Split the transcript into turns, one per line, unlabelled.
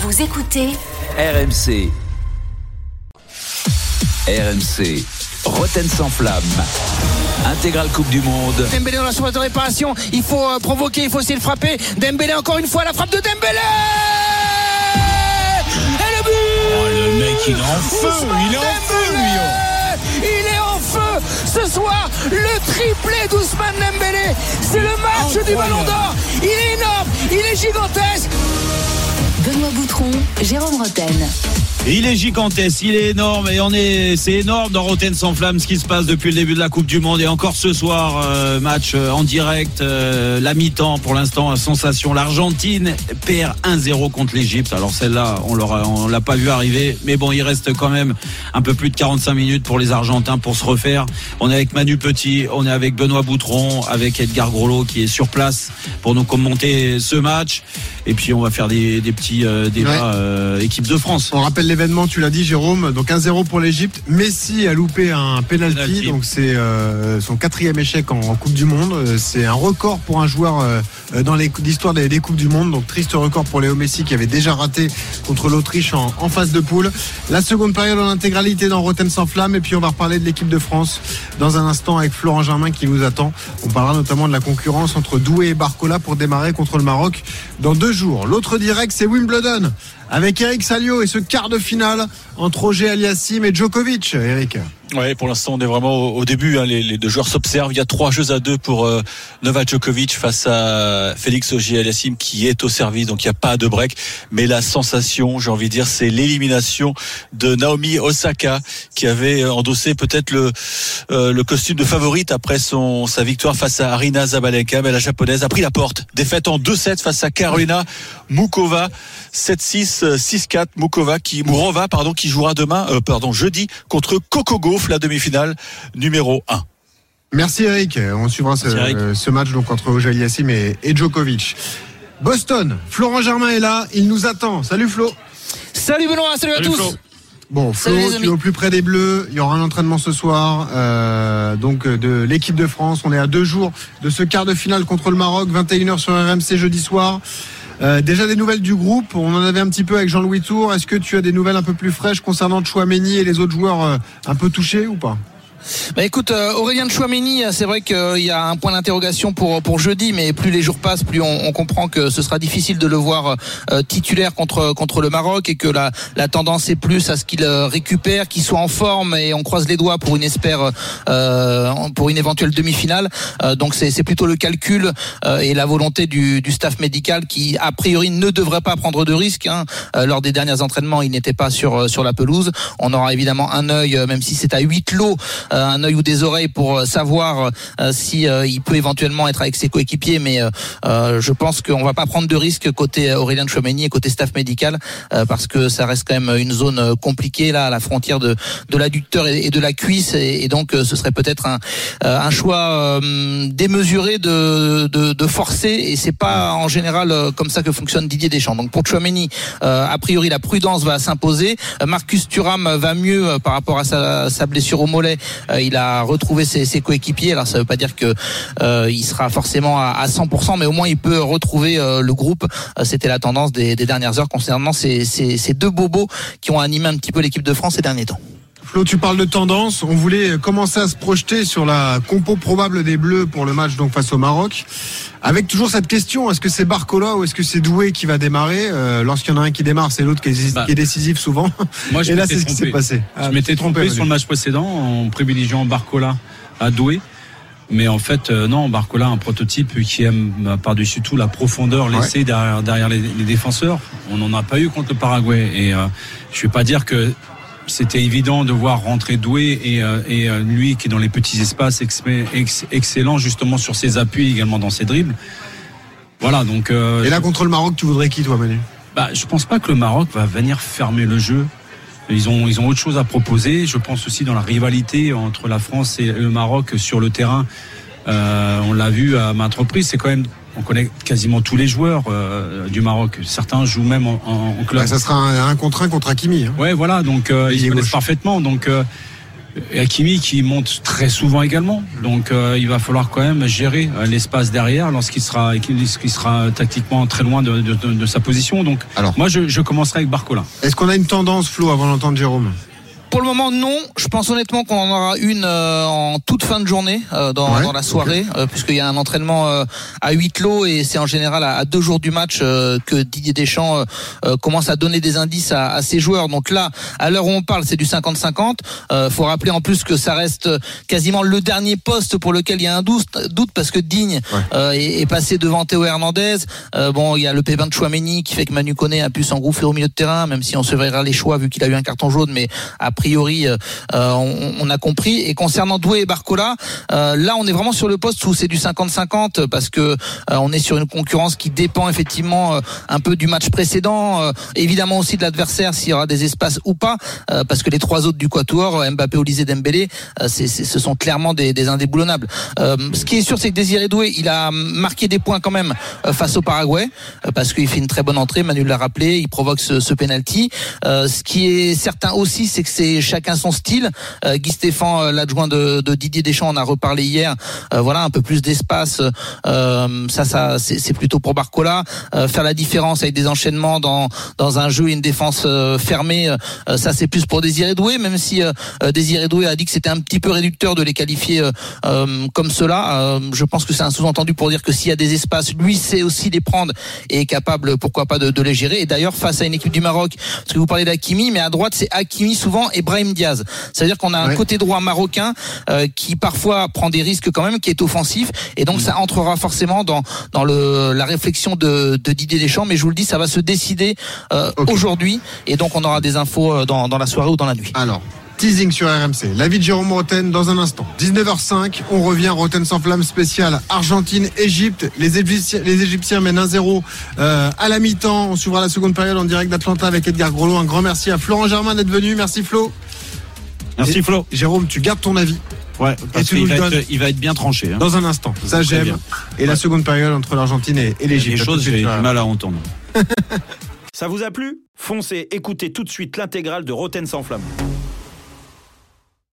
Vous écoutez
RMC. RMC. Roten sans flamme. Intégrale Coupe du Monde.
Dembélé dans la surface de réparation. Il faut provoquer, il faut essayer de frapper. Dembélé encore une fois, la frappe de Dembélé. Et le but.
Oh, le mec, il est en feu. Il est en feu, lui.
Il est en feu ce soir. Le triplé d'Ousmane Dembélé. C'est le match du Ballon d'Or. Il est énorme. Il est gigantesque.
Benoît Boutron, Jérôme Roten.
Il est gigantesque, il est énorme et c'est énorme dans Roten sans flamme ce qui se passe depuis le début de la Coupe du Monde et encore ce soir match en direct, la mi-temps pour l'instant, sensation. L'Argentine perd 1-0 contre l'Égypte. Alors celle-là, on l'a pas vu arriver, mais bon, il reste quand même un peu plus de 45 minutes pour les Argentins pour se refaire. On est avec Manu Petit, on est avec Benoît Boutron, avec Edgar Groslo qui est sur place pour nous commenter ce match. Et puis on va faire des petits débats équipe de France.
On rappelle l'événement, tu l'as dit Jérôme, donc 1-0 pour l'Égypte. Messi a loupé un penalty, donc c'est son 4e échec en Coupe du Monde. C'est un record pour un joueur dans l'histoire des Coupes du Monde, donc triste record pour Léo Messi qui avait déjà raté contre l'Autriche en phase de poule. La seconde période en intégralité dans Roten sans flamme, et puis on va reparler de l'équipe de France dans un instant avec Florent Germain qui nous attend. On parlera notamment de la concurrence entre Doué et Barcola pour démarrer contre le Maroc dans 2 jours. L'autre direct, c'est Wimbledon avec Eric Salio et ce quart de finale entre Auger Aliassime et Djokovic. Eric.
Ouais, pour l'instant on est vraiment au début, hein. Les deux joueurs s'observent. Il y a 3 jeux à 2 pour Novak Djokovic face à Félix Auger-Aliassime qui est au service, donc il n'y a pas de break. Mais la sensation, j'ai envie de dire, c'est l'élimination de Naomi Osaka qui avait endossé peut-être le costume de favorite après sa victoire face à Aryna Sabalenka. Mais la japonaise a pris la porte. Défaite en 2-7 face à Karolina Muchova. 7-6, 6-4. Mourova, qui jouera jeudi contre Coco Gauff, la demi-finale numéro 1.
Merci Eric. On suivra ce match donc entre Auger Aliassime et Djokovic. Boston, Florent Germain est là, il nous attend. Salut Flo.
Salut Benoît, salut à tous.
Flo. Bon, Flo, tu es au plus près des Bleus. Il y aura un entraînement ce soir donc de l'équipe de France. On est à 2 jours de ce quart de finale contre le Maroc, 21h sur RMC jeudi soir. Déjà des nouvelles du groupe, on en avait un petit peu avec Jean-Louis Tour. Est-ce que tu as des nouvelles un peu plus fraîches concernant Tchouaméni et les autres joueurs un peu touchés ou pas ?
Bah écoute, Aurélien Tchouaméni, c'est vrai qu'il y a un point d'interrogation pour jeudi, mais plus les jours passent, plus on comprend que ce sera difficile de le voir titulaire contre le Maroc, et que la tendance est plus à ce qu'il récupère, qu'il soit en forme, et on croise les doigts pour une éventuelle demi-finale. Donc c'est plutôt le calcul et la volonté du staff médical qui a priori ne devrait pas prendre de risques. Lors des derniers entraînements, il n'était pas sur la pelouse. On aura évidemment un œil, même si c'est à huis clos, un œil ou des oreilles pour savoir si il peut éventuellement être avec ses coéquipiers, mais je pense qu'on va pas prendre de risque côté Aurélien Tchouaméni et côté staff médical, parce que ça reste quand même une zone compliquée là, à la frontière de l'adducteur et de la cuisse, et donc ce serait peut-être un choix démesuré de forcer, et c'est pas en général comme ça que fonctionne Didier Deschamps. Donc pour Tchouaméni, a priori la prudence va s'imposer. Marcus Thuram va mieux par rapport à sa blessure au mollet. Il a retrouvé ses coéquipiers. Alors ça veut pas dire que il sera forcément à 100%, mais au moins il peut retrouver le groupe. C'était la tendance des dernières heures concernant ces 2 bobos qui ont animé un petit peu l'équipe de France ces derniers temps.
Flo, tu parles de tendance. On voulait commencer à se projeter sur la compo probable des Bleus pour le match donc face au Maroc, avec toujours cette question, est-ce que c'est Barcola ou est-ce que c'est Doué qui va démarrer? Lorsqu'il y en a un qui démarre, c'est l'autre qui est décisif souvent.
Moi,
et là, c'est ce qui s'est passé.
Je m'étais trompé sur le match précédent en privilégiant Barcola à Doué. Mais en fait, non, Barcola, un prototype qui aime par-dessus tout la profondeur laissée derrière les défenseurs. On n'en a pas eu contre le Paraguay. Et je ne vais pas dire que c'était évident de voir rentrer Doué et lui qui est dans les petits espaces excellent justement sur ses appuis, également dans ses dribbles. Voilà, donc
et là contre le Maroc, tu voudrais qui toi, Manu?
Je pense pas que le Maroc va venir fermer le jeu. Ils ont autre chose à proposer. Je pense aussi dans la rivalité entre la France et le Maroc sur le terrain. On l'a vu à maintes reprises, c'est quand même, on connaît quasiment tous les joueurs du Maroc. Certains jouent même en club.
Ça sera un contre 1 contre Hakimi.
Ouais, voilà, donc ils se connaissent parfaitement. Donc Et Hakimi qui monte très souvent également. Donc il va falloir quand même gérer l'espace derrière lorsqu'il sera tactiquement très loin de sa position. Donc moi je commencerai avec Barcola.
Est-ce qu'on a une tendance, Flo, avant d'entendre Jérôme ?
Pour le moment, non. Je pense honnêtement qu'on en aura une en toute fin de journée dans la soirée, puisqu'il y a un entraînement à huis clos et c'est en général à 2 jours du match que Didier Deschamps commence à donner des indices à ses joueurs. Donc là, à l'heure où on parle, c'est du 50-50. Faut rappeler en plus que ça reste quasiment le dernier poste pour lequel il y a un doute parce que Digne est passé devant Théo Hernandez. Il y a le pépin de Chouameni qui fait que Manu Koné a pu s'engouffrer au milieu de terrain, même si on se verra les choix vu qu'il a eu un carton jaune, mais a priori on a compris. Et concernant Doué et Barcola, là on est vraiment sur le poste où c'est du 50-50 parce que on est sur une concurrence qui dépend effectivement un peu du match précédent, évidemment aussi de l'adversaire s'il y aura des espaces ou pas, parce que les 3 autres du quatuor, Mbappé, Olysée, Dembélé, ce sont clairement des indéboulonnables. Ce qui est sûr, c'est que Désiré Doué, il a marqué des points quand même face au Paraguay, parce qu'il fait une très bonne entrée, Manu l'a rappelé, il provoque ce penalty. Ce qui est certain aussi, c'est que c'est chacun son style. Guy Stéphane, l'adjoint de Didier Deschamps, on a reparlé hier. Un peu plus d'espace. Ça, c'est plutôt pour Barcola. Faire la différence avec des enchaînements dans un jeu et une défense fermée, ça c'est plus pour Désiré Doué, même si Désiré Doué a dit que c'était un petit peu réducteur de les qualifier comme cela. Je pense que c'est un sous-entendu pour dire que s'il y a des espaces, lui sait aussi les prendre et est capable, pourquoi pas, de les gérer. Et d'ailleurs, face à une équipe du Maroc, parce que vous parlez d'Hakimi, mais à droite c'est Hakimi souvent et Brahim Diaz. Ça veut dire qu'on a un côté droit marocain qui parfois prend des risques quand même, qui est offensif, et donc ça entrera forcément dans la réflexion de Didier Deschamps. Mais je vous le dis, ça va se décider aujourd'hui, et donc on aura des infos dans la soirée ou dans la nuit.
Alors, teasing sur RMC, l'avis de Jérôme Rotten dans un instant. 19h05, on revient, Rotten sans flamme spécial Argentine-Égypte. Les Égyptiens mènent 1-0 à la mi-temps. On suivra la seconde période en direct d'Atlanta avec Edgar Grelot. Un grand merci à Florent Germain d'être venu. Merci Flo.
Merci Flo.
Jérôme, tu gardes ton avis.
Ouais, parce qu'il va être bien tranché.
Dans un instant. Ça j'aime. Bien. Et la seconde période entre l'Argentine et l'Égypte.
Des choses, j'ai du mal à entendre.
Ça vous a plu ? Foncez, écoutez tout de suite l'intégrale de Rotten sans flamme.